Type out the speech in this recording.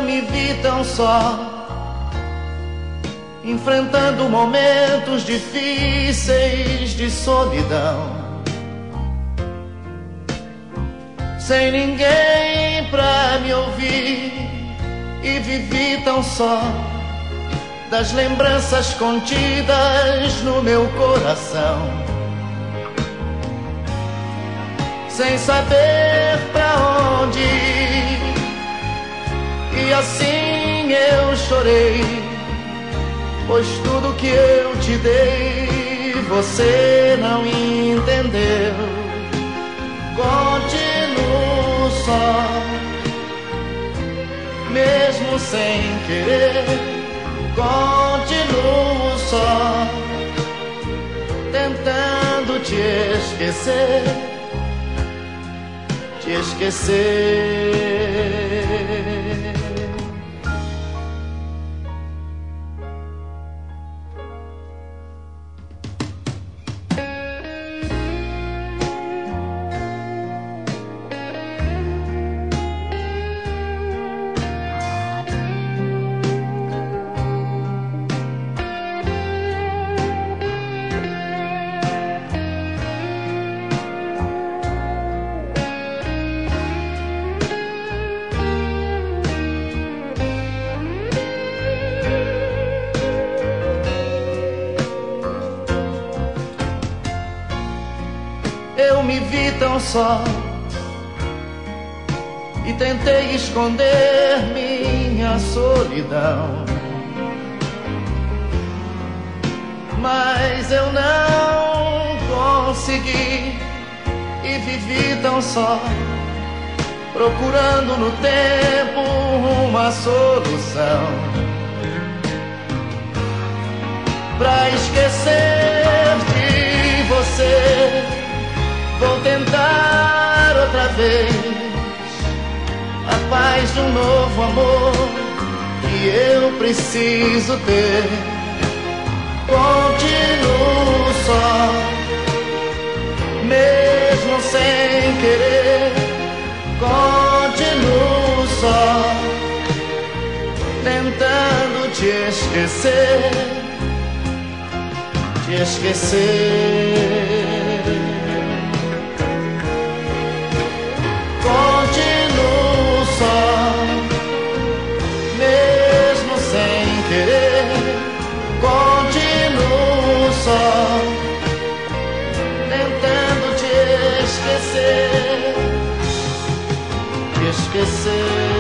me vi tão só, enfrentando momentos difíceis de solidão, sem ninguém pra me ouvir, e vivi tão só das lembranças contidas no meu coração, sem saber pra onde ir. E assim eu chorei, pois tudo que eu te dei você não entendeu. Continuo só, mesmo sem querer. Continuo só, tentando te esquecer, te esquecer. Eu me vi tão só e tentei esconder minha solidão, mas eu não consegui e vivi tão só, procurando no tempo uma solução pra esquecer de você. Vou tentar outra vez a paz de um novo amor que eu preciso ter. Continuo só, mesmo sem querer. Continuo só, tentando te esquecer, te esquecer. Continuo só, mesmo sem querer. Continuo só, tentando te esquecer, te esquecer.